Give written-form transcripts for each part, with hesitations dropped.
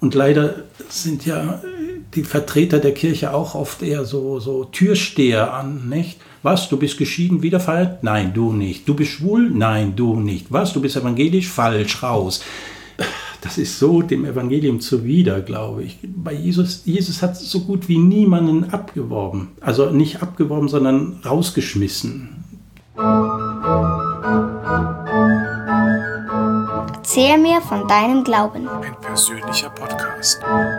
Und leider sind ja die Vertreter der Kirche auch oft eher so Türsteher an, nicht? Was, du bist geschieden, wieder verheiratet? Nein, du nicht. Du bist schwul? Nein, du nicht. Was, du bist evangelisch? Falsch, raus. Das ist so dem Evangelium zuwider, glaube ich. Bei Jesus hat so gut wie niemanden abgeworben. Also nicht abgeworben, sondern rausgeschmissen. Erzähl mir von deinem Glauben. Ein persönlicher Podcast.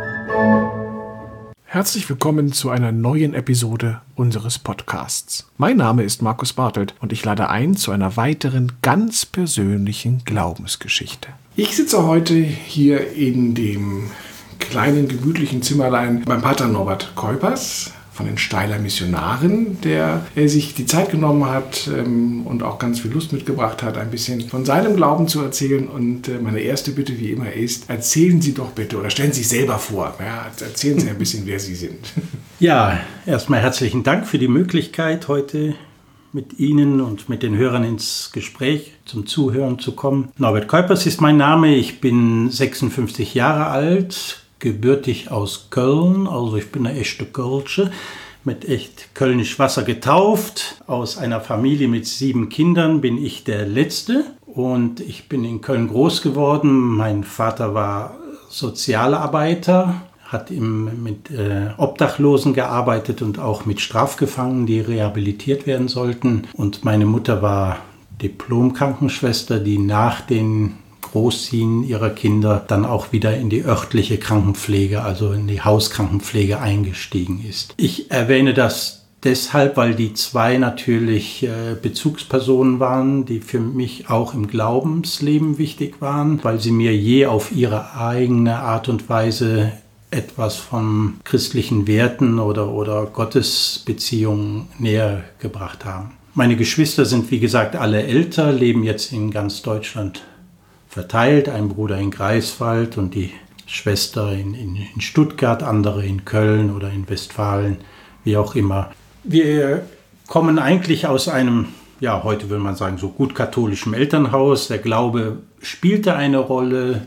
Herzlich willkommen zu einer neuen Episode unseres Podcasts. Mein Name ist Markus Bartelt und ich lade ein zu einer weiteren ganz persönlichen Glaubensgeschichte. Ich sitze heute hier in dem kleinen, gemütlichen Zimmerlein beim Pater Norbert Kuipers von den Steyler Missionaren, der sich die Zeit genommen hat und auch ganz viel Lust mitgebracht hat, ein bisschen von seinem Glauben zu erzählen. Und meine erste Bitte wie immer ist, erzählen Sie doch bitte oder stellen Sie sich selber vor. Ja, erzählen Sie ein bisschen, wer Sie sind. Ja, erstmal herzlichen Dank für die Möglichkeit, heute mit Ihnen und mit den Hörern ins Gespräch zum Zuhören zu kommen. Norbert Kuipers ist mein Name. Ich bin 56 Jahre alt, gebürtig aus Köln, also ich bin eine echte Kölsche, mit echt kölnisch Wasser getauft. Aus einer Familie mit 7 Kindern bin ich der Letzte und ich bin in Köln groß geworden. Mein Vater war Sozialarbeiter, hat mit Obdachlosen gearbeitet und auch mit Strafgefangenen, die rehabilitiert werden sollten. Und meine Mutter war Diplom-Krankenschwester, die nach den Großziehen ihrer Kinder dann auch wieder in die örtliche Krankenpflege, also in die Hauskrankenpflege eingestiegen ist. Ich erwähne das deshalb, weil die 2 natürlich Bezugspersonen waren, die für mich auch im Glaubensleben wichtig waren, weil sie mir je auf ihre eigene Art und Weise etwas von christlichen Werten oder Gottesbeziehungen näher gebracht haben. Meine Geschwister sind, wie gesagt, alle älter, leben jetzt in ganz Deutschland verteilt. Ein Bruder in Greifswald und die Schwester in Stuttgart, andere in Köln oder in Westfalen, wie auch immer. Wir kommen eigentlich aus einem, ja, heute würde man sagen, so gut katholischem Elternhaus. Der Glaube spielte eine Rolle.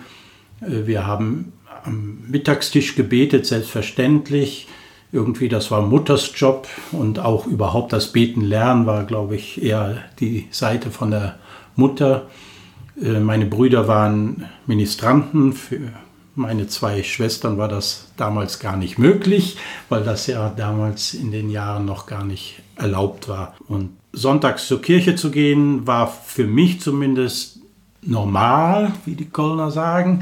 Wir haben am Mittagstisch gebetet, selbstverständlich. Irgendwie, das war Mutters Job und auch überhaupt das Beten lernen war, glaube ich, eher die Seite von der Mutter. Meine Brüder waren Ministranten. Für meine 2 Schwestern war das damals gar nicht möglich, weil das ja damals in den Jahren noch gar nicht erlaubt war. Und sonntags zur Kirche zu gehen, war für mich zumindest normal, wie die Kölner sagen,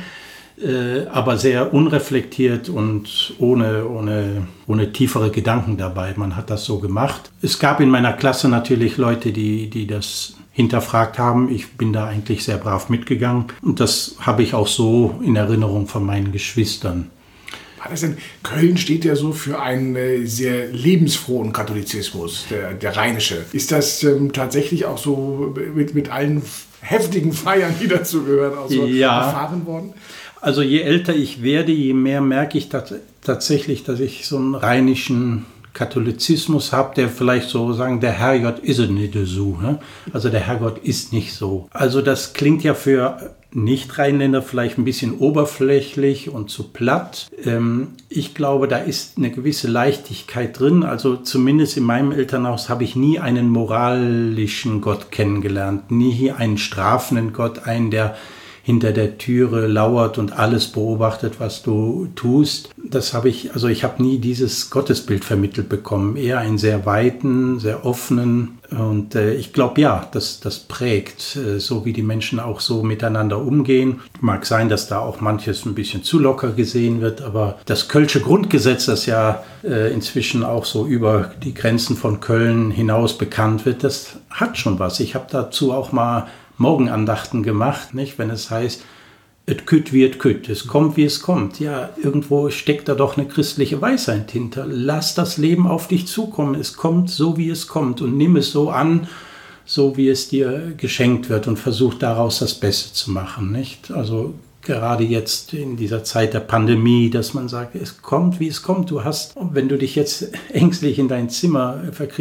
aber sehr unreflektiert und ohne tiefere Gedanken dabei. Man hat das so gemacht. Es gab in meiner Klasse natürlich Leute, die das hinterfragt haben. Ich bin da eigentlich sehr brav mitgegangen und das habe ich auch so in Erinnerung von meinen Geschwistern. War das denn, Köln steht ja so für einen sehr lebensfrohen Katholizismus, der rheinische. Ist das tatsächlich auch so mit allen heftigen Feiern, die dazugehören, auch so erfahren worden? Also je älter ich werde, je mehr merke ich tatsächlich, dass ich so einen rheinischen Katholizismus habe, der vielleicht so sagen, der Herrgott ist nicht so. Ne? Also der Herrgott ist nicht so. Also das klingt ja für Nicht-Rheinländer vielleicht ein bisschen oberflächlich und zu platt. Ich glaube, da ist eine gewisse Leichtigkeit drin. Also zumindest in meinem Elternhaus habe ich nie einen moralischen Gott kennengelernt. Nie einen strafenden Gott, einen, der hinter der Türe lauert und alles beobachtet, was du tust. Ich habe nie dieses Gottesbild vermittelt bekommen. Eher einen sehr weiten, sehr offenen. Und ich glaube, ja, das prägt, so wie die Menschen auch so miteinander umgehen. Mag sein, dass da auch manches ein bisschen zu locker gesehen wird, aber das Kölsche Grundgesetz, das ja inzwischen auch so über die Grenzen von Köln hinaus bekannt wird, das hat schon was. Ich habe dazu auch mal Morgenandachten gemacht, nicht? Wenn es heißt, et kütt wie et kütt, es kommt wie es kommt. Ja, irgendwo steckt da doch eine christliche Weisheit hinter. Lass das Leben auf dich zukommen. Es kommt so, wie es kommt und nimm es so an, so wie es dir geschenkt wird und versuch daraus das Beste zu machen, nicht? Also gerade jetzt in dieser Zeit der Pandemie, dass man sagt, es kommt, wie es kommt. Du hast, wenn du dich jetzt ängstlich in dein Zimmer verkriechst,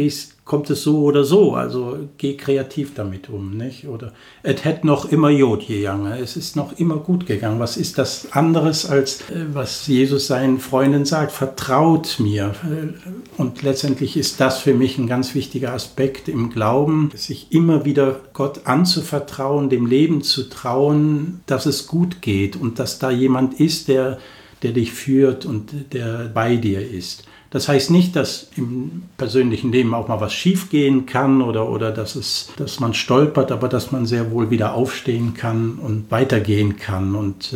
kommt es so oder so. Also geh kreativ damit um, nicht? Oder es hätte noch immer Jod gegangen. Es ist noch immer gut gegangen. Was ist das anderes, als was Jesus seinen Freunden sagt? Vertraut mir. Und letztendlich ist das für mich ein ganz wichtiger Aspekt im Glauben, sich immer wieder Gott anzuvertrauen, dem Leben zu trauen, dass es gut geht und dass da jemand ist, der dich führt und der bei dir ist. Das heißt nicht, dass im persönlichen Leben auch mal was schiefgehen kann oder dass man stolpert, aber dass man sehr wohl wieder aufstehen kann und weitergehen kann. Und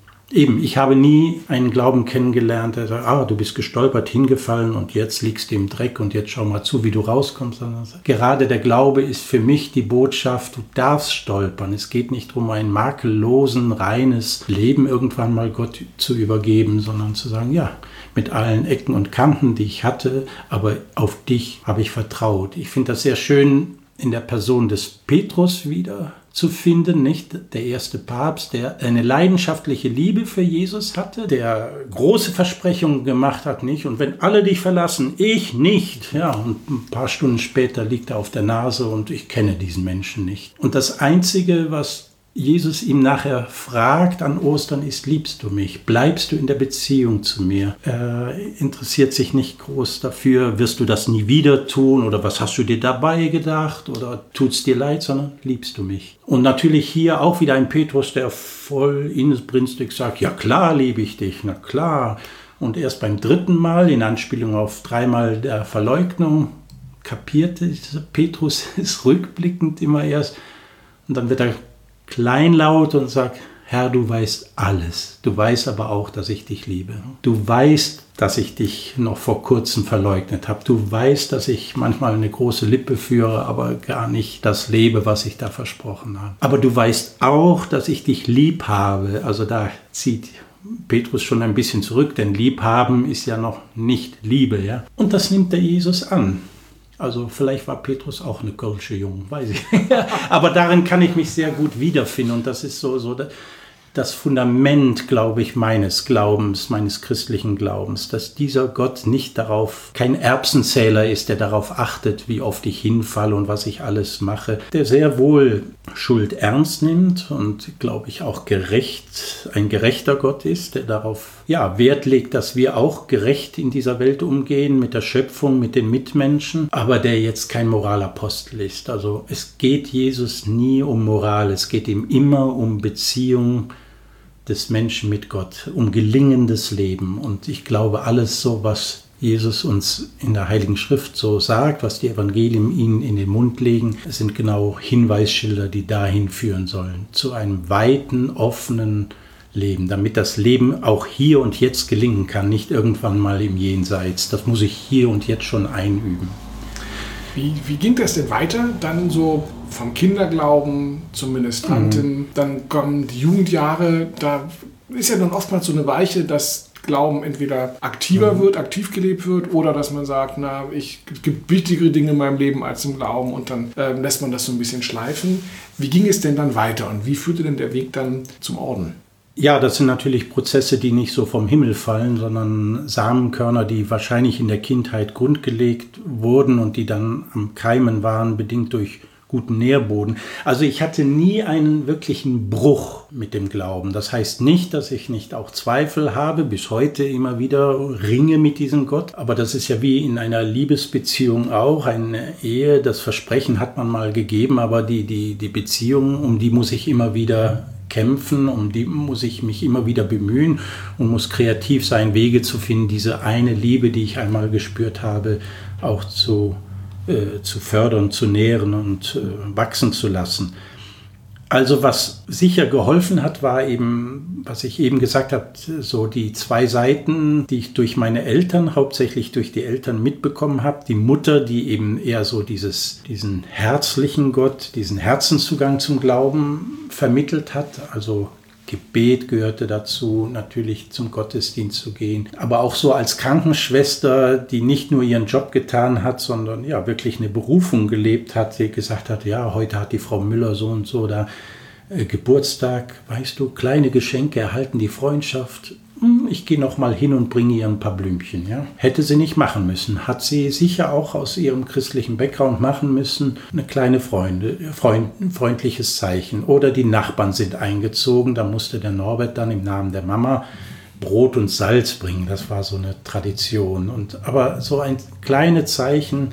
ich habe nie einen Glauben kennengelernt, der sagt, du bist gestolpert, hingefallen und jetzt liegst du im Dreck und jetzt schau mal zu, wie du rauskommst. Gerade der Glaube ist für mich die Botschaft, du darfst stolpern. Es geht nicht darum, ein makellosen, reines Leben irgendwann mal Gott zu übergeben, sondern zu sagen, ja, mit allen Ecken und Kanten, die ich hatte, aber auf dich habe ich vertraut. Ich finde das sehr schön in der Person des Petrus wieder zu finden, nicht? Der erste Papst, der eine leidenschaftliche Liebe für Jesus hatte, der große Versprechungen gemacht hat, nicht? Und wenn alle dich verlassen, ich nicht. Ja, und ein paar Stunden später liegt er auf der Nase und ich kenne diesen Menschen nicht. Und das Einzige, was Jesus ihm nachher fragt an Ostern ist, liebst du mich? Bleibst du in der Beziehung zu mir? Er interessiert sich nicht groß dafür, wirst du das nie wieder tun oder was hast du dir dabei gedacht oder tut's dir leid, sondern liebst du mich? Und natürlich hier auch wieder ein Petrus, der voll inbrünstig sagt, ja klar liebe ich dich, na klar. Und erst beim 3. Mal, in Anspielung auf 3-mal der Verleugnung, kapierte Petrus es rückblickend immer erst und dann wird er kleinlaut und sagt, Herr, du weißt alles. Du weißt aber auch, dass ich dich liebe. Du weißt, dass ich dich noch vor kurzem verleugnet habe. Du weißt, dass ich manchmal eine große Lippe führe, aber gar nicht das lebe, was ich da versprochen habe. Aber du weißt auch, dass ich dich lieb habe. Also da zieht Petrus schon ein bisschen zurück, denn Liebhaben ist ja noch nicht Liebe. Ja? Und das nimmt der Jesus an. Also vielleicht war Petrus auch eine kölsche Jung, weiß ich. Aber darin kann ich mich sehr gut wiederfinden und das ist so das Fundament, glaube ich, meines Glaubens, meines christlichen Glaubens, dass dieser Gott nicht kein Erbsenzähler ist, der darauf achtet, wie oft ich hinfalle und was ich alles mache, der sehr wohl Schuld ernst nimmt und, glaube ich, auch ein gerechter Gott ist, der darauf Wert legt, dass wir auch gerecht in dieser Welt umgehen, mit der Schöpfung, mit den Mitmenschen, aber der jetzt kein Moralapostel ist. Also es geht Jesus nie um Moral, es geht ihm immer um Beziehung des Menschen mit Gott, um gelingendes Leben. Und ich glaube, alles so, was Jesus uns in der Heiligen Schrift so sagt, was die Evangelien ihnen in den Mund legen, sind genau Hinweisschilder, die dahin führen sollen, zu einem weiten, offenen Leben, damit das Leben auch hier und jetzt gelingen kann, nicht irgendwann mal im Jenseits. Das muss ich hier und jetzt schon einüben. Wie ging das denn weiter? Dann so vom Kinderglauben zum Ministranten, dann kommen die Jugendjahre, da ist ja dann oftmals so eine Weiche, dass Glauben entweder aktiver wird, aktiv gelebt wird oder dass man sagt, es gibt wichtigere Dinge in meinem Leben als im Glauben und dann lässt man das so ein bisschen schleifen. Wie ging es denn dann weiter und wie führte denn der Weg dann zum Orden? Ja, das sind natürlich Prozesse, die nicht so vom Himmel fallen, sondern Samenkörner, die wahrscheinlich in der Kindheit grundgelegt wurden und die dann am Keimen waren, bedingt durch guten Nährboden. Also ich hatte nie einen wirklichen Bruch mit dem Glauben. Das heißt nicht, dass ich nicht auch Zweifel habe, bis heute immer wieder ringe mit diesem Gott. Aber das ist ja wie in einer Liebesbeziehung auch, eine Ehe. Das Versprechen hat man mal gegeben, aber die Beziehung, um die muss ich immer wieder kämpfen, um die muss ich mich immer wieder bemühen und muss kreativ sein, Wege zu finden, diese eine Liebe, die ich einmal gespürt habe, auch zu fördern, zu nähren und wachsen zu lassen. Also was sicher geholfen hat, war eben, was ich eben gesagt habe, so die 2 Seiten, die ich durch meine Eltern, hauptsächlich durch die Eltern mitbekommen habe. Die Mutter, die eben eher so diesen herzlichen Gott, diesen Herzenszugang zum Glauben vermittelt hat, also Gebet gehörte dazu, natürlich zum Gottesdienst zu gehen. Aber auch so als Krankenschwester, die nicht nur ihren Job getan hat, sondern ja wirklich eine Berufung gelebt hat, die gesagt hat, ja, heute hat die Frau Müller so und so da Geburtstag, weißt du, kleine Geschenke erhalten die Freundschaft. ich gehe noch mal hin und bringe ihr ein paar Blümchen. Ja? Hätte sie nicht machen müssen. Hat sie sicher auch aus ihrem christlichen Background machen müssen. Eine kleine freundliches Zeichen. Oder die Nachbarn sind eingezogen. Da musste der Norbert dann im Namen der Mama Brot und Salz bringen. Das war so eine Tradition. Aber so ein kleines Zeichen,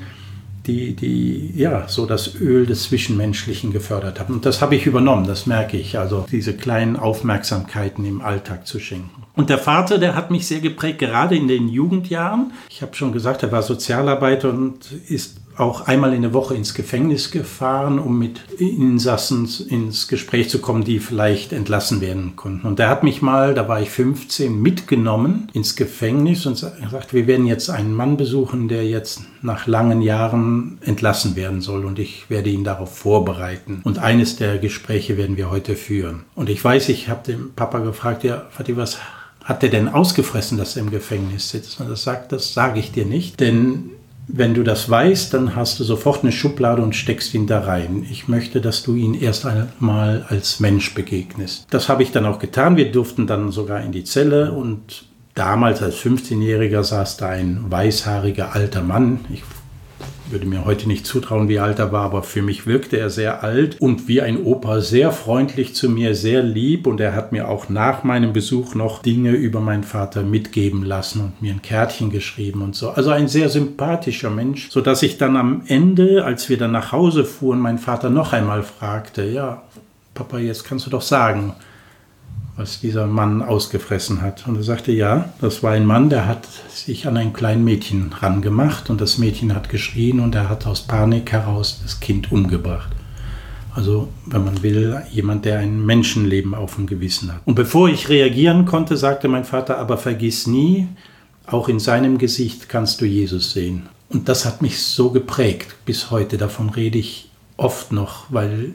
die so das Öl des Zwischenmenschlichen gefördert haben. Und das habe ich übernommen, das merke ich. Also diese kleinen Aufmerksamkeiten im Alltag zu schenken. Und der Vater, der hat mich sehr geprägt, gerade in den Jugendjahren. Ich habe schon gesagt, er war Sozialarbeiter und ist auch einmal in der Woche ins Gefängnis gefahren, um mit Insassen ins Gespräch zu kommen, die vielleicht entlassen werden konnten. Und der hat mich mal, da war ich 15, mitgenommen ins Gefängnis und gesagt, wir werden jetzt einen Mann besuchen, der jetzt nach langen Jahren entlassen werden soll und ich werde ihn darauf vorbereiten. Und eines der Gespräche werden wir heute führen. Und ich weiß, ich habe den Papa gefragt, ja, Vati, was hat der denn ausgefressen, dass er im Gefängnis sitzt? Und das sage ich dir nicht, denn wenn du das weißt, dann hast du sofort eine Schublade und steckst ihn da rein. Ich möchte, dass du ihn erst einmal als Mensch begegnest. Das habe ich dann auch getan. Wir durften dann sogar in die Zelle und damals als 15-Jähriger saß da ein weißhaariger alter Mann. Ich würde mir heute nicht zutrauen, wie alt er war, aber für mich wirkte er sehr alt und wie ein Opa, sehr freundlich zu mir, sehr lieb. Und er hat mir auch nach meinem Besuch noch Dinge über meinen Vater mitgeben lassen und mir ein Kärtchen geschrieben und so. Also ein sehr sympathischer Mensch, sodass ich dann am Ende, als wir dann nach Hause fuhren, meinen Vater noch einmal fragte, ja, Papa, jetzt kannst du doch sagen, was dieser Mann ausgefressen hat. Und er sagte, ja, das war ein Mann, der hat sich an ein kleines Mädchen rangemacht und das Mädchen hat geschrien und er hat aus Panik heraus das Kind umgebracht. Also, wenn man will, jemand, der ein Menschenleben auf dem Gewissen hat. Und bevor ich reagieren konnte, sagte mein Vater, aber vergiss nie, auch in seinem Gesicht kannst du Jesus sehen. Und das hat mich so geprägt bis heute. Davon rede ich oft noch, weil,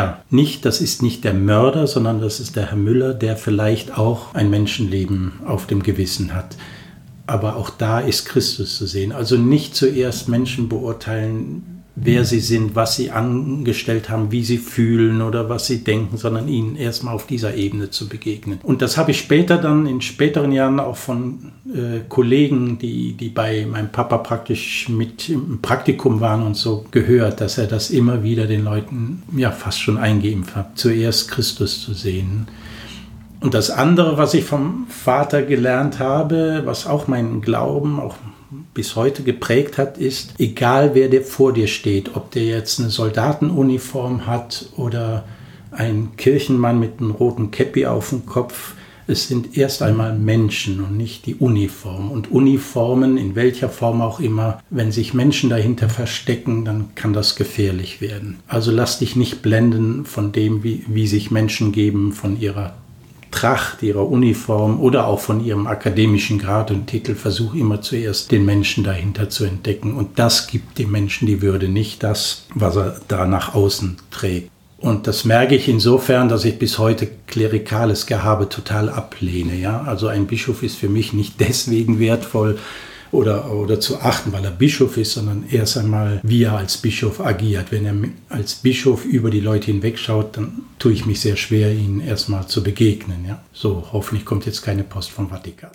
das ist nicht der Mörder, sondern das ist der Herr Müller, der vielleicht auch ein Menschenleben auf dem Gewissen hat. Aber auch da ist Christus zu sehen. Also nicht zuerst Menschen beurteilen, wer sie sind, was sie angestellt haben, wie sie fühlen oder was sie denken, sondern ihnen erstmal auf dieser Ebene zu begegnen. Und das habe ich später dann in späteren Jahren auch von Kollegen, die bei meinem Papa praktisch mit im Praktikum waren und so gehört, dass er das immer wieder den Leuten fast schon eingeimpft hat, zuerst Christus zu sehen. Und das andere, was ich vom Vater gelernt habe, was auch meinen Glauben auch bis heute geprägt hat, ist, egal wer vor dir steht, ob der jetzt eine Soldatenuniform hat oder ein Kirchenmann mit einem roten Käppi auf dem Kopf, es sind erst einmal Menschen und nicht die Uniform. Und Uniformen, in welcher Form auch immer, wenn sich Menschen dahinter verstecken, dann kann das gefährlich werden. Also lass dich nicht blenden von dem, wie sich Menschen geben, von ihrer Tracht, ihrer Uniform oder auch von ihrem akademischen Grad und Titel. Versuch immer zuerst den Menschen dahinter zu entdecken. Und das gibt dem Menschen die Würde, nicht das, was er da nach außen trägt. Und das merke ich insofern, dass ich bis heute klerikales Gehabe total ablehne. Ja? Also ein Bischof ist für mich nicht deswegen wertvoll oder zu achten, weil er Bischof ist, sondern erst einmal, wie er als Bischof agiert. Wenn er als Bischof über die Leute hinwegschaut, dann tue ich mich sehr schwer, ihnen erstmal zu begegnen. Ja? So, hoffentlich kommt jetzt keine Post vom Vatikan.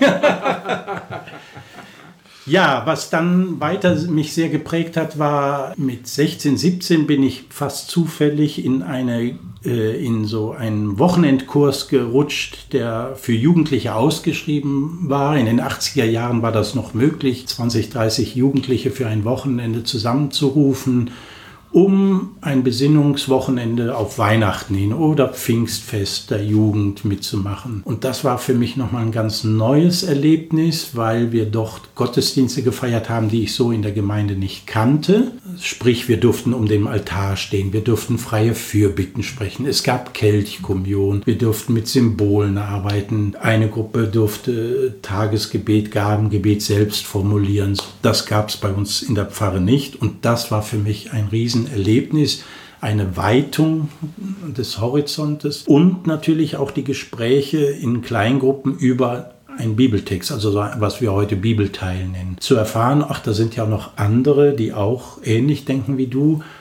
Ja, was dann weiter mich sehr geprägt hat, war mit 16, 17 bin ich fast zufällig in so einen Wochenendkurs gerutscht, der für Jugendliche ausgeschrieben war. In den 80er Jahren war das noch möglich, 20, 30 Jugendliche für ein Wochenende zusammenzurufen, um ein Besinnungswochenende auf Weihnachten hin oder Pfingstfest der Jugend mitzumachen. Und das war für mich nochmal ein ganz neues Erlebnis, weil wir dort Gottesdienste gefeiert haben, die ich so in der Gemeinde nicht kannte. Sprich, wir durften um den Altar stehen, wir durften freie Fürbitten sprechen, es gab Kelchkommunion, wir durften mit Symbolen arbeiten. Eine Gruppe durfte Tagesgebet, Gabengebet selbst formulieren. Das gab es bei uns in der Pfarre nicht und das war für mich ein Riesenerlebnis, eine Weitung des Horizontes und natürlich auch die Gespräche in Kleingruppen über einen Bibeltext, also was wir heute Bibelteil nennen. Zu erfahren, da sind ja noch andere, die auch ähnlich denken wie du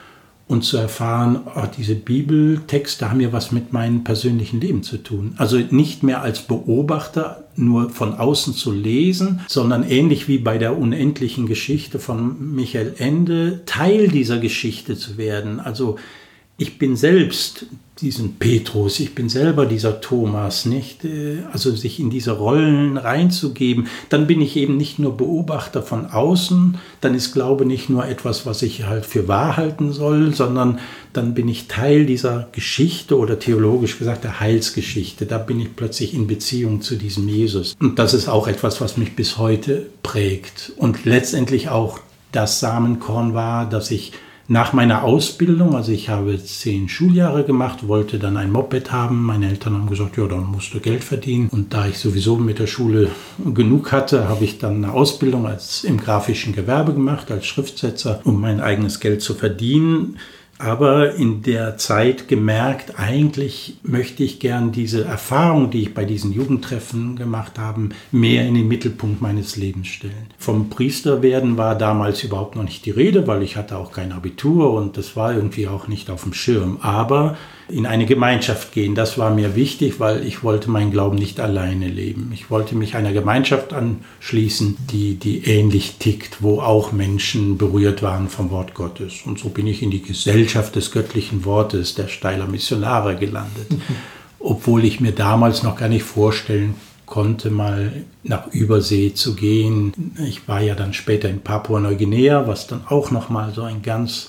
und zu erfahren, diese Bibeltexte haben ja was mit meinem persönlichen Leben zu tun. Also nicht mehr als Beobachter nur von außen zu lesen, sondern ähnlich wie bei der unendlichen Geschichte von Michael Ende, Teil dieser Geschichte zu werden. Also ich bin selbst diesen Petrus, ich bin selber dieser Thomas, nicht? Also sich in diese Rollen reinzugeben, dann bin ich eben nicht nur Beobachter von außen, dann ist Glaube nicht nur etwas, was ich halt für wahr halten soll, sondern dann bin ich Teil dieser Geschichte oder theologisch gesagt der Heilsgeschichte. Da bin ich plötzlich in Beziehung zu diesem Jesus. Und das ist auch etwas, was mich bis heute prägt und letztendlich auch das Samenkorn war, dass ich nach meiner Ausbildung, also ich habe 10 Schuljahre gemacht, wollte dann ein Moped haben. Meine Eltern haben gesagt, ja, dann musst du Geld verdienen. Und da ich sowieso mit der Schule genug hatte, habe ich dann eine Ausbildung im grafischen Gewerbe gemacht, als Schriftsetzer, um mein eigenes Geld zu verdienen. Aber in der Zeit gemerkt, eigentlich möchte ich gern diese Erfahrung, die ich bei diesen Jugendtreffen gemacht habe, mehr in den Mittelpunkt meines Lebens stellen. Vom Priesterwerden war damals überhaupt noch nicht die Rede, weil ich hatte auch kein Abitur und das war irgendwie auch nicht auf dem Schirm. Aber in eine Gemeinschaft gehen, das war mir wichtig, weil ich wollte meinen Glauben nicht alleine leben. Ich wollte mich einer Gemeinschaft anschließen, die ähnlich tickt, wo auch Menschen berührt waren vom Wort Gottes. Und so bin ich in die Gesellschaft des göttlichen Wortes, der Steiler Missionare gelandet. Obwohl ich mir damals noch gar nicht vorstellen konnte, mal nach Übersee zu gehen. Ich war ja dann später in Papua-Neuguinea, was dann auch nochmal so ein ganz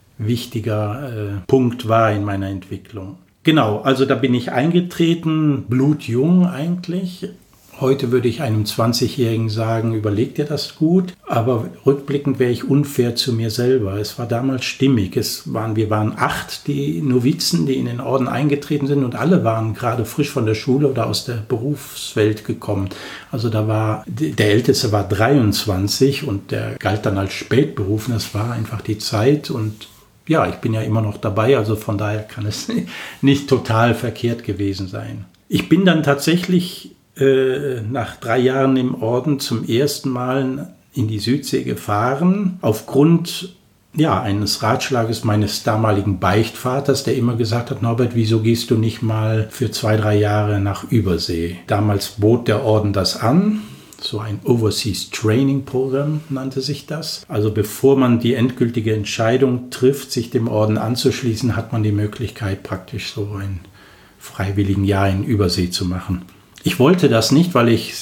wichtiger Punkt war in meiner Entwicklung. Genau, also da bin ich eingetreten, blutjung eigentlich. Heute würde ich einem 20-Jährigen sagen, überleg dir das gut, aber rückblickend wäre ich unfair zu mir selber. Es war damals stimmig. Wir waren 8, die Novizen, die in den Orden eingetreten sind und alle waren gerade frisch von der Schule oder aus der Berufswelt gekommen. Also der Älteste war 23 und der galt dann als spätberufen. Das war einfach die Zeit und ja, ich bin ja immer noch dabei, also von daher kann es nicht total verkehrt gewesen sein. Ich bin dann tatsächlich nach 3 Jahren im Orden zum ersten Mal in die Südsee gefahren, aufgrund eines Ratschlages meines damaligen Beichtvaters, der immer gesagt hat, Norbert, wieso gehst du nicht mal für 2-3 Jahre nach Übersee? Damals bot der Orden das an. So ein Overseas Training Program nannte sich das. Also bevor man die endgültige Entscheidung trifft, sich dem Orden anzuschließen, hat man die Möglichkeit, praktisch so ein freiwilligen Jahr in Übersee zu machen. Ich wollte das nicht, weil ich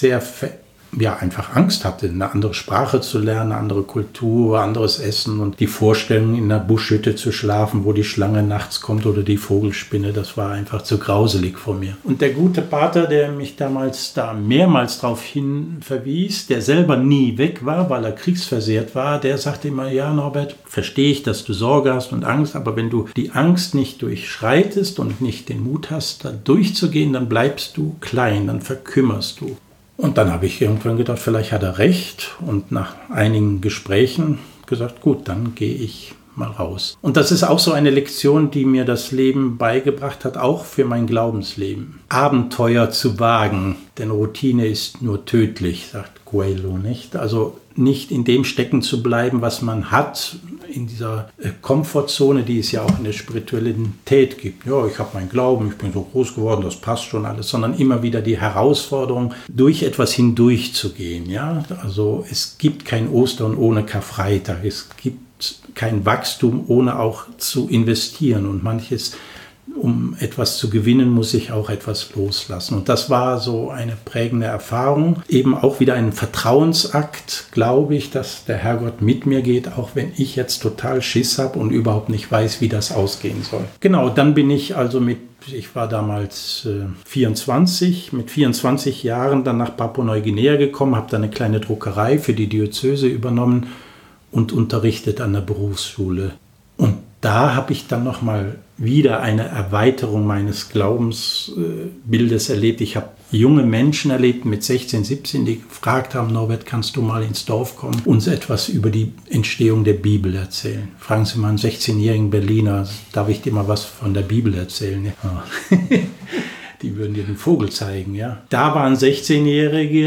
einfach Angst hatte, eine andere Sprache zu lernen, eine andere Kultur, anderes Essen und die Vorstellung, in einer Buschhütte zu schlafen, wo die Schlange nachts kommt oder die Vogelspinne, das war einfach zu grauselig vor mir. Und der gute Pater, der mich damals da mehrmals darauf hin verwies, der selber nie weg war, weil er kriegsversehrt war, der sagte immer, ja Norbert, verstehe ich, dass du Sorge hast und Angst, aber wenn du die Angst nicht durchschreitest und nicht den Mut hast, da durchzugehen, dann bleibst du klein, dann verkümmerst du. Und dann habe ich irgendwann gedacht, vielleicht hat er recht und nach einigen Gesprächen gesagt, gut, dann gehe ich mal raus. Und das ist auch so eine Lektion, die mir das Leben beigebracht hat, auch für mein Glaubensleben. Abenteuer zu wagen, denn Routine ist nur tödlich, sagt Coelho, nicht? Also nicht in dem stecken zu bleiben, was man hat, in dieser Komfortzone, die es ja auch in der Spiritualität gibt. Ja, ich habe meinen Glauben, ich bin so groß geworden, das passt schon alles, sondern immer wieder die Herausforderung, durch etwas hindurch zu gehen. Ja? Also es gibt kein Ostern ohne Karfreitag, es gibt kein Wachstum, ohne auch zu investieren und manches, um etwas zu gewinnen, muss ich auch etwas loslassen. Und das war so eine prägende Erfahrung. Eben auch wieder ein Vertrauensakt, glaube ich, dass der Herrgott mit mir geht, auch wenn ich jetzt total Schiss habe und überhaupt nicht weiß, wie das ausgehen soll. Genau, dann bin ich also ich war damals 24, mit 24 Jahren dann nach Papua-Neuguinea gekommen, habe da eine kleine Druckerei für die Diözese übernommen und unterrichtet an der Berufsschule. Und da habe ich dann nochmal wieder eine Erweiterung meines Glaubensbildes erlebt. Ich habe junge Menschen erlebt mit 16, 17, die gefragt haben, Norbert, kannst du mal ins Dorf kommen, uns etwas über die Entstehung der Bibel erzählen? Fragen Sie mal einen 16-jährigen Berliner, darf ich dir mal was von der Bibel erzählen? Ja. Die würden dir den Vogel zeigen. Ja. Da waren 16-Jährige,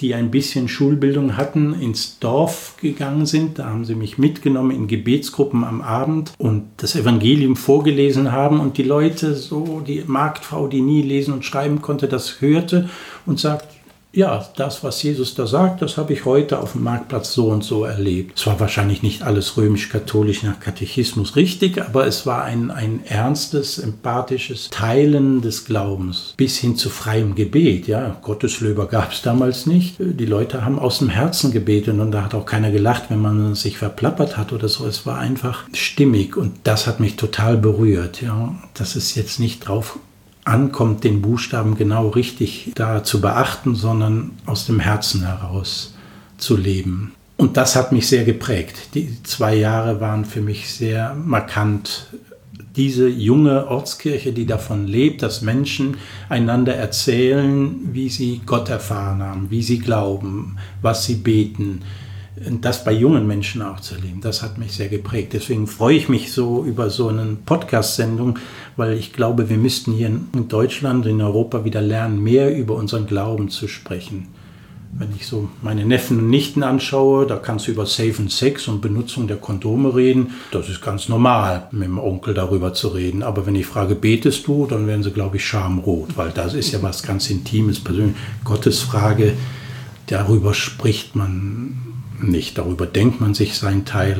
die ein bisschen Schulbildung hatten, ins Dorf gegangen sind. Da haben sie mich mitgenommen in Gebetsgruppen am Abend und das Evangelium vorgelesen haben. Und die Leute, so die Marktfrau, die nie lesen und schreiben konnte, das hörte und sagt, ja, das, was Jesus da sagt, das habe ich heute auf dem Marktplatz so und so erlebt. Es war wahrscheinlich nicht alles römisch-katholisch nach Katechismus richtig, aber es war ein ernstes, empathisches Teilen des Glaubens bis hin zu freiem Gebet. Ja, Gotteslöber gab es damals nicht. Die Leute haben aus dem Herzen gebetet und da hat auch keiner gelacht, wenn man sich verplappert hat oder so. Es war einfach stimmig und das hat mich total berührt. Ja, dass es jetzt nicht drauf ankommt, den Buchstaben genau richtig da zu beachten, sondern aus dem Herzen heraus zu leben. Und das hat mich sehr geprägt. Die 2 Jahre waren für mich sehr markant. Diese junge Ortskirche, die davon lebt, dass Menschen einander erzählen, wie sie Gott erfahren haben, wie sie glauben, was sie beten. Das bei jungen Menschen auch zu erleben, das hat mich sehr geprägt. Deswegen freue ich mich so über so eine Podcast-Sendung, weil ich glaube, wir müssten hier in Deutschland, in Europa wieder lernen, mehr über unseren Glauben zu sprechen. Wenn ich so meine Neffen und Nichten anschaue, da kannst du über Safe and Sex und Benutzung der Kondome reden. Das ist ganz normal, mit dem Onkel darüber zu reden. Aber wenn ich frage, betest du, dann werden sie, glaube ich, schamrot, weil das ist ja was ganz Intimes, persönlich. Gottes Frage, darüber spricht man nicht, darüber denkt man sich seinen Teil,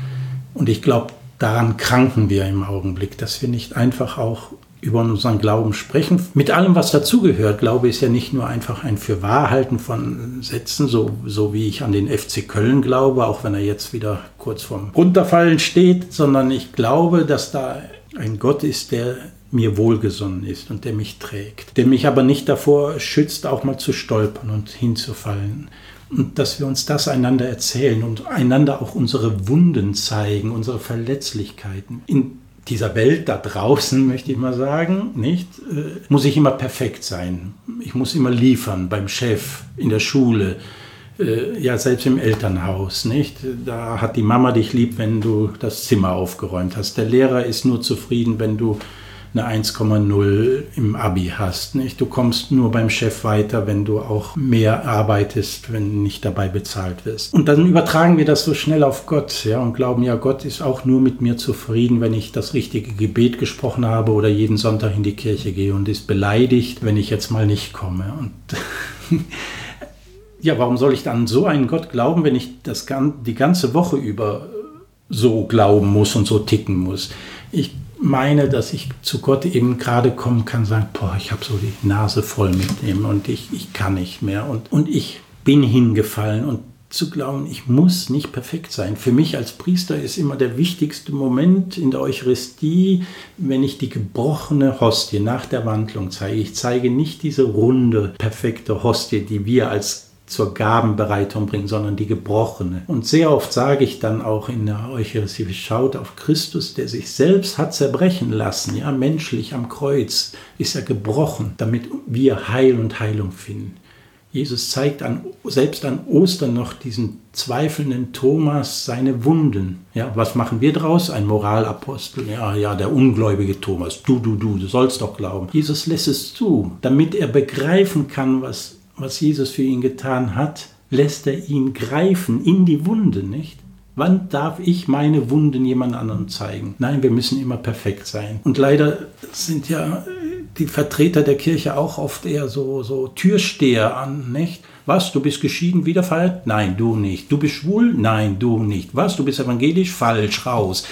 und ich glaube, daran kranken wir im Augenblick, dass wir nicht einfach auch über unseren Glauben sprechen. Mit allem, was dazugehört. Glaube ist ja nicht nur einfach ein Fürwahrhalten von Sätzen, so wie ich an den FC Köln glaube, auch wenn er jetzt wieder kurz vorm Runterfallen steht, sondern ich glaube, dass da ein Gott ist, der mir wohlgesonnen ist und der mich trägt, der mich aber nicht davor schützt, auch mal zu stolpern und hinzufallen. Und dass wir uns das einander erzählen und einander auch unsere Wunden zeigen, unsere Verletzlichkeiten. In dieser Welt da draußen, möchte ich mal sagen, muss ich immer perfekt sein. Ich muss immer liefern beim Chef, in der Schule, ja selbst im Elternhaus. Da hat die Mama dich lieb, wenn du das Zimmer aufgeräumt hast. Der Lehrer ist nur zufrieden, wenn du eine 1,0 im Abi hast. Du kommst nur beim Chef weiter, wenn du auch mehr arbeitest, wenn du nicht dabei bezahlt wirst. Und dann übertragen wir das so schnell auf Gott, ja, und glauben, ja, Gott ist auch nur mit mir zufrieden, wenn ich das richtige Gebet gesprochen habe oder jeden Sonntag in die Kirche gehe und ist beleidigt, wenn ich jetzt mal nicht komme. Und ja, warum soll ich dann so einen Gott glauben, wenn ich die ganze Woche über so glauben muss und so ticken muss? Ich meine, dass ich zu Gott eben gerade kommen kann, sagen, ich habe so die Nase voll mit dem und ich kann nicht mehr und ich bin hingefallen und zu glauben, ich muss nicht perfekt sein. Für mich als Priester ist immer der wichtigste Moment in der Eucharistie, wenn ich die gebrochene Hostie nach der Wandlung zeige. Ich zeige nicht diese runde, perfekte Hostie, die wir als zur Gabenbereitung bringen, sondern die gebrochene. Und sehr oft sage ich dann auch in der Eucharistie, schaut auf Christus, der sich selbst hat zerbrechen lassen, ja, menschlich am Kreuz ist er gebrochen, damit wir Heil und Heilung finden. Jesus zeigt selbst an Ostern noch diesen zweifelnden Thomas seine Wunden. Ja, was machen wir draus? Ein Moralapostel. Ja, der ungläubige Thomas. Du sollst doch glauben. Jesus lässt es zu, damit er begreifen kann, was Jesus für ihn getan hat, lässt er ihn greifen in die Wunde, nicht? Wann darf ich meine Wunden jemand anderem zeigen? Nein, wir müssen immer perfekt sein. Und leider sind ja die Vertreter der Kirche auch oft eher so Türsteher an, nicht? Was, du bist geschieden, wieder verheiratet? Nein, du nicht. Du bist schwul? Nein, du nicht. Was, du bist evangelisch? Falsch, raus.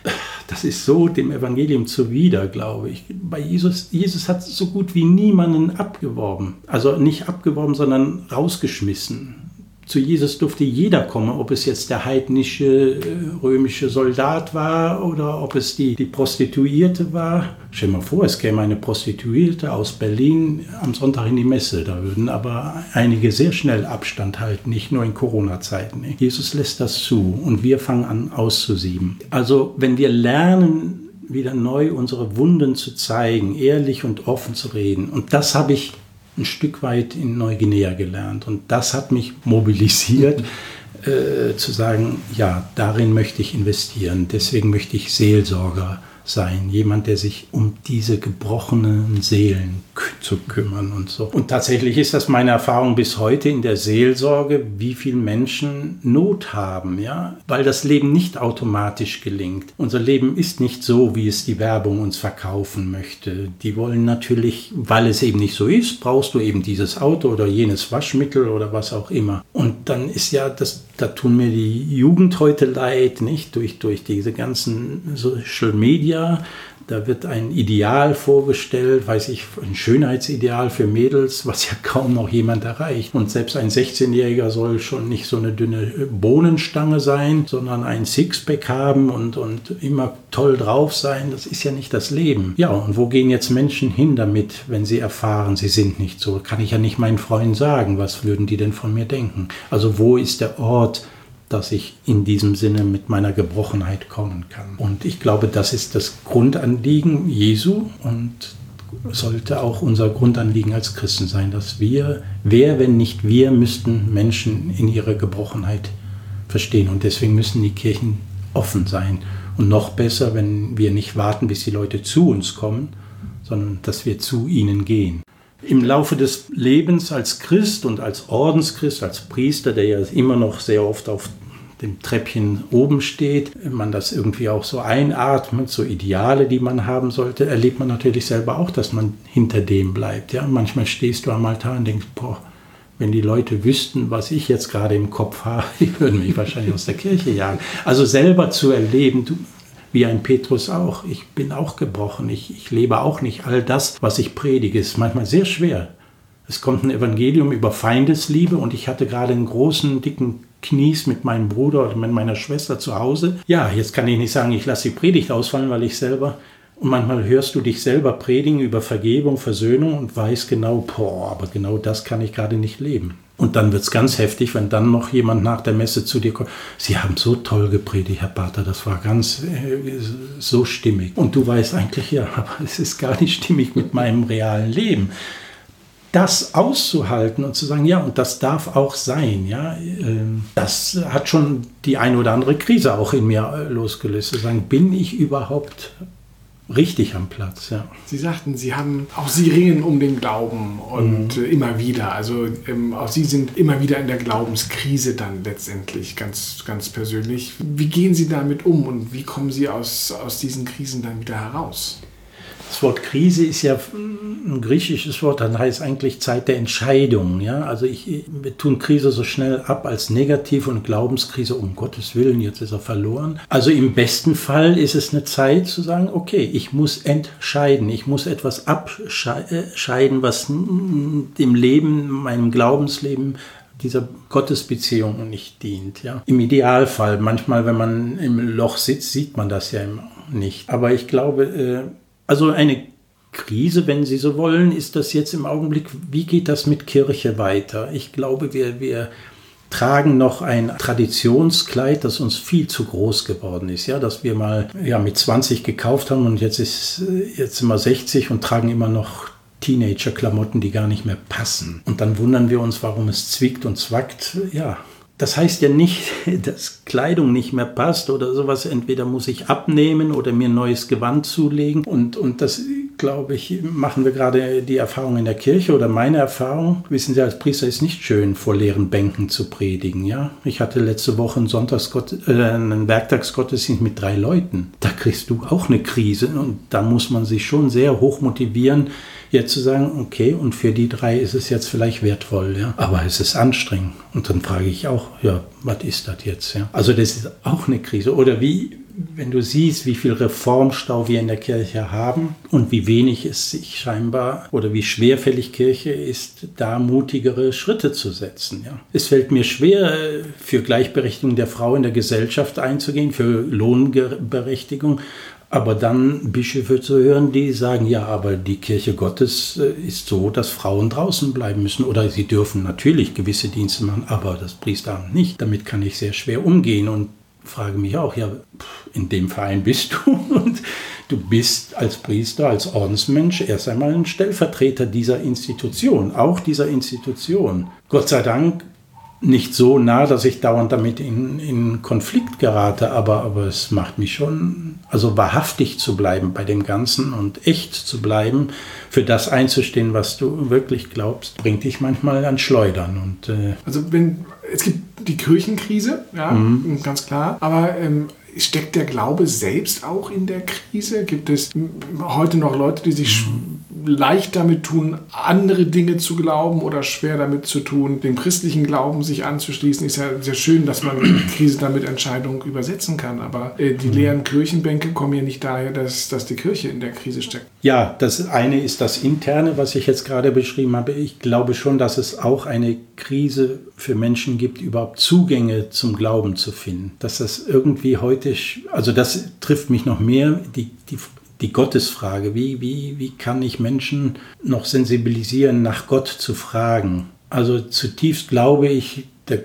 Das ist so dem Evangelium zuwider, glaube ich. Bei Jesus hat so gut wie niemanden abgeworben. Also nicht abgeworben, sondern rausgeschmissen. Zu Jesus durfte jeder kommen, ob es jetzt der heidnische römische Soldat war oder ob es die Prostituierte war. Stell dir mal vor, es käme eine Prostituierte aus Berlin am Sonntag in die Messe. Da würden aber einige sehr schnell Abstand halten, nicht nur in Corona-Zeiten. Jesus lässt das zu und wir fangen an auszusieben. Also wenn wir lernen, wieder neu unsere Wunden zu zeigen, ehrlich und offen zu reden, und das habe ich ein Stück weit in Neuguinea gelernt. Und das hat mich mobilisiert, zu sagen, ja, darin möchte ich investieren. Deswegen möchte ich Seelsorger sein. Jemand, der sich um diese gebrochenen Seelen zu kümmern und so. Und tatsächlich ist das meine Erfahrung bis heute in der Seelsorge, wie viele Menschen Not haben, ja, weil das Leben nicht automatisch gelingt. Unser Leben ist nicht so, wie es die Werbung uns verkaufen möchte. Die wollen natürlich, weil es eben nicht so ist, brauchst du eben dieses Auto oder jenes Waschmittel oder was auch immer. Und dann ist ja da tun mir die Jugend heute leid, nicht? Durch diese ganzen Social Media. Da wird ein Ideal vorgestellt, ein Schönheitsideal für Mädels, was ja kaum noch jemand erreicht. Und selbst ein 16-Jähriger soll schon nicht so eine dünne Bohnenstange sein, sondern ein Sixpack haben und immer toll drauf sein. Das ist ja nicht das Leben. Ja, und wo gehen jetzt Menschen hin damit, wenn sie erfahren, sie sind nicht so? Kann ich ja nicht meinen Freunden sagen. Was würden die denn von mir denken? Also wo ist der Ort, dass ich in diesem Sinne mit meiner Gebrochenheit kommen kann. Und ich glaube, das ist das Grundanliegen Jesu und sollte auch unser Grundanliegen als Christen sein, dass wer, wenn nicht wir, müssten Menschen in ihrer Gebrochenheit verstehen. Und deswegen müssen die Kirchen offen sein. Und noch besser, wenn wir nicht warten, bis die Leute zu uns kommen, sondern dass wir zu ihnen gehen. Im Laufe des Lebens als Christ und als Ordenschrist, als Priester, der ja immer noch sehr oft auf dem Treppchen oben steht, wenn man das irgendwie auch so einatmet, so Ideale, die man haben sollte, erlebt man natürlich selber auch, dass man hinter dem bleibt. Ja? Manchmal stehst du am Altar und denkst, wenn die Leute wüssten, was ich jetzt gerade im Kopf habe, die würden mich wahrscheinlich aus der Kirche jagen. Also selber zu erleben, wie ein Petrus auch, ich bin auch gebrochen, ich lebe auch nicht all das, was ich predige, ist manchmal sehr schwer. Es kommt ein Evangelium über Feindesliebe und ich hatte gerade einen großen, dicken Knies mit meinem Bruder oder mit meiner Schwester zu Hause. Ja, jetzt kann ich nicht sagen, ich lasse die Predigt ausfallen, weil ich selber... Und manchmal hörst du dich selber predigen über Vergebung, Versöhnung und weißt genau, aber genau das kann ich gerade nicht leben. Und dann wird es ganz heftig, wenn dann noch jemand nach der Messe zu dir kommt. Sie haben so toll gepredigt, Herr Pater, das war ganz so stimmig. Und du weißt eigentlich, ja, aber es ist gar nicht stimmig mit meinem realen Leben. Das auszuhalten und zu sagen, ja, und das darf auch sein, ja, das hat schon die eine oder andere Krise auch in mir losgelöst. Zu sagen, bin ich überhaupt richtig am Platz, ja. Sie sagten, auch Sie ringen um den Glauben und immer wieder, also auch Sie sind immer wieder in der Glaubenskrise dann letztendlich, ganz, ganz persönlich. Wie gehen Sie damit um und wie kommen Sie aus diesen Krisen dann wieder heraus? Das Wort Krise ist ja ein griechisches Wort, dann heißt eigentlich Zeit der Entscheidung. Ja? Also wir tun Krise so schnell ab als negativ und Glaubenskrise, um Gottes Willen, jetzt ist er verloren. Also im besten Fall ist es eine Zeit zu sagen, okay, ich muss entscheiden, ich muss etwas abscheiden, was dem Leben, meinem Glaubensleben, dieser Gottesbeziehung nicht dient. Ja? Im Idealfall, manchmal, wenn man im Loch sitzt, sieht man das ja nicht. Aber ich glaube, also eine Krise, wenn Sie so wollen, ist das jetzt im Augenblick, wie geht das mit Kirche weiter? Ich glaube, wir tragen noch ein Traditionskleid, das uns viel zu groß geworden ist. Ja, dass wir mal mit 20 gekauft haben und jetzt sind wir 60 und tragen immer noch Teenager-Klamotten, die gar nicht mehr passen. Und dann wundern wir uns, warum es zwickt und zwackt. Ja, das heißt ja nicht, dass Kleidung nicht mehr passt oder sowas. Entweder muss ich abnehmen oder mir ein neues Gewand zulegen. Und das, glaube ich, machen wir gerade die Erfahrung in der Kirche oder meine Erfahrung. Wissen Sie, als Priester ist nicht schön, vor leeren Bänken zu predigen. Ja? Ich hatte letzte Woche einen Werktagsgottesdienst mit 3 Leuten. Da kriegst du auch eine Krise und da muss man sich schon sehr hoch motivieren, jetzt zu sagen, okay, und für die 3 ist es jetzt vielleicht wertvoll, ja, aber es ist anstrengend. Und dann frage ich auch, ja, was ist das jetzt? Ja? Also das ist auch eine Krise. Oder wenn du siehst, wie viel Reformstau wir in der Kirche haben und wie wenig es sich scheinbar oder wie schwerfällig Kirche ist, da mutigere Schritte zu setzen. Ja? Es fällt mir schwer, für Gleichberechtigung der Frau in der Gesellschaft einzugehen, für Lohnberechtigung. Aber dann Bischöfe zu hören, die sagen, ja, aber die Kirche Gottes ist so, dass Frauen draußen bleiben müssen. Oder sie dürfen natürlich gewisse Dienste machen, aber das Priesteramt nicht. Damit kann ich sehr schwer umgehen und frage mich auch, ja, in dem Verein bist du und du bist als Priester, als Ordensmensch erst einmal ein Stellvertreter dieser Institution, auch dieser Institution. Gott sei Dank nicht so nah, dass ich dauernd damit in Konflikt gerate, aber es macht mich schon, also wahrhaftig zu bleiben bei dem Ganzen und echt zu bleiben, für das einzustehen, was du wirklich glaubst, bringt dich manchmal ans Schleudern. Und, also es gibt die Kirchenkrise, ja, ganz klar, aber steckt der Glaube selbst auch in der Krise? Gibt es heute noch Leute, die sich leicht damit tun, andere Dinge zu glauben oder schwer damit zu tun, dem christlichen Glauben sich anzuschließen? Ist ja sehr schön, dass man die Krise damit Entscheidungen übersetzen kann, aber die leeren Kirchenbänke kommen ja nicht daher, dass die Kirche in der Krise steckt. Ja, das eine ist das Interne, was ich jetzt gerade beschrieben habe. Ich glaube schon, dass es auch eine Krise für Menschen gibt, überhaupt Zugänge zum Glauben zu finden. Dass das irgendwie heute, also das trifft mich noch mehr, die Gottesfrage. Wie kann ich Menschen noch sensibilisieren, nach Gott zu fragen? Also zutiefst glaube ich,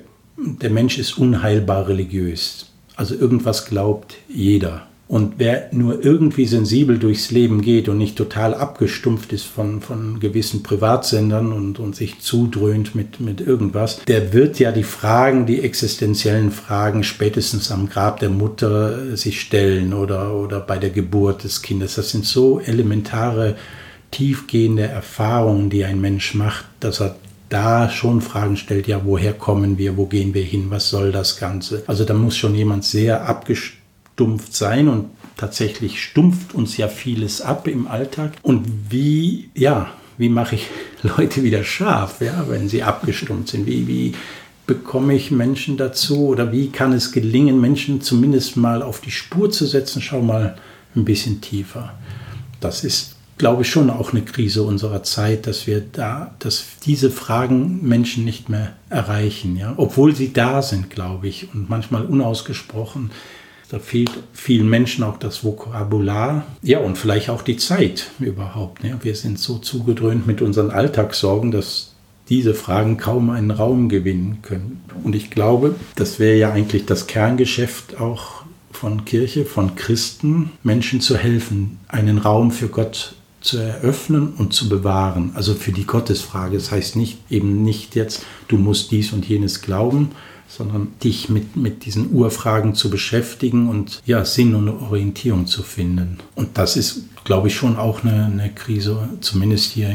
der Mensch ist unheilbar religiös. Also irgendwas glaubt jeder. Und wer nur irgendwie sensibel durchs Leben geht und nicht total abgestumpft ist von gewissen Privatsendern und sich zudröhnt mit irgendwas, der wird ja die existenziellen Fragen spätestens am Grab der Mutter sich stellen oder bei der Geburt des Kindes. Das sind so elementare, tiefgehende Erfahrungen, die ein Mensch macht, dass er da schon Fragen stellt, ja, woher kommen wir, wo gehen wir hin, was soll das Ganze? Also da muss schon jemand sehr abgestumpft sein und tatsächlich stumpft uns ja vieles ab im Alltag. Und wie mache ich Leute wieder scharf, ja, wenn sie abgestumpft sind? Wie bekomme ich Menschen dazu oder wie kann es gelingen, Menschen zumindest mal auf die Spur zu setzen? Schau mal ein bisschen tiefer. Das ist, glaube ich, schon auch eine Krise unserer Zeit, dass diese Fragen Menschen nicht mehr erreichen, ja, obwohl sie da sind, glaube ich, und manchmal unausgesprochen. Da fehlt vielen Menschen auch das Vokabular, ja, und vielleicht auch die Zeit überhaupt. Ne? Wir sind so zugedröhnt mit unseren Alltagssorgen, dass diese Fragen kaum einen Raum gewinnen können. Und ich glaube, das wäre ja eigentlich das Kerngeschäft auch von Kirche, von Christen, Menschen zu helfen, einen Raum für Gott zu eröffnen und zu bewahren. Also für die Gottesfrage. Das heißt nicht jetzt, du musst dies und jenes glauben, sondern dich mit diesen Urfragen zu beschäftigen und ja, Sinn und Orientierung zu finden. Und das ist, glaube ich, schon auch eine Krise, zumindest hier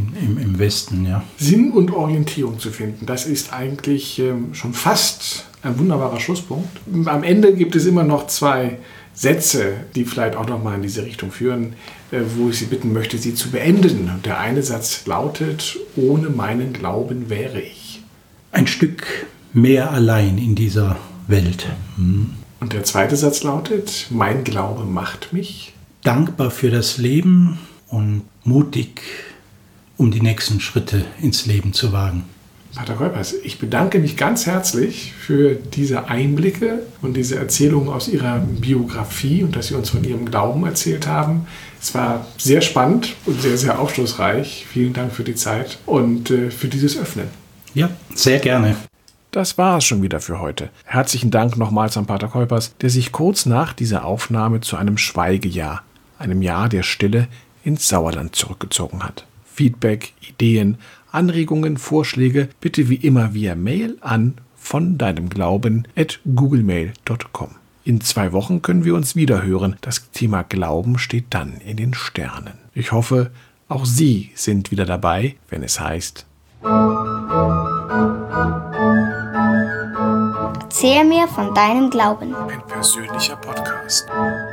im Westen. Ja. Sinn und Orientierung zu finden, das ist eigentlich schon fast ein wunderbarer Schlusspunkt. Am Ende gibt es immer noch 2 Sätze, die vielleicht auch noch mal in diese Richtung führen, wo ich Sie bitten möchte, sie zu beenden. Und der eine Satz lautet: Ohne meinen Glauben wäre ich ein Stück mehr allein in dieser Welt. Und der zweite Satz lautet: Mein Glaube macht mich dankbar für das Leben und mutig, um die nächsten Schritte ins Leben zu wagen. Pater Kuipers, ich bedanke mich ganz herzlich für diese Einblicke und diese Erzählungen aus Ihrer Biografie und dass Sie uns von Ihrem Glauben erzählt haben. Es war sehr spannend und sehr, sehr aufschlussreich. Vielen Dank für die Zeit und für dieses Öffnen. Ja, sehr gerne. Das war es schon wieder für heute. Herzlichen Dank nochmals an Pater Kuipers, der sich kurz nach dieser Aufnahme zu einem Schweigejahr, einem Jahr der Stille, ins Sauerland zurückgezogen hat. Feedback, Ideen, Anregungen, Vorschläge bitte wie immer via Mail an vondeinemglauben@googlemail.com. In 2 Wochen können wir uns wieder hören. Das Thema Glauben steht dann in den Sternen. Ich hoffe, auch Sie sind wieder dabei, wenn es heißt: Erzähl mir von deinem Glauben. Ein persönlicher Podcast.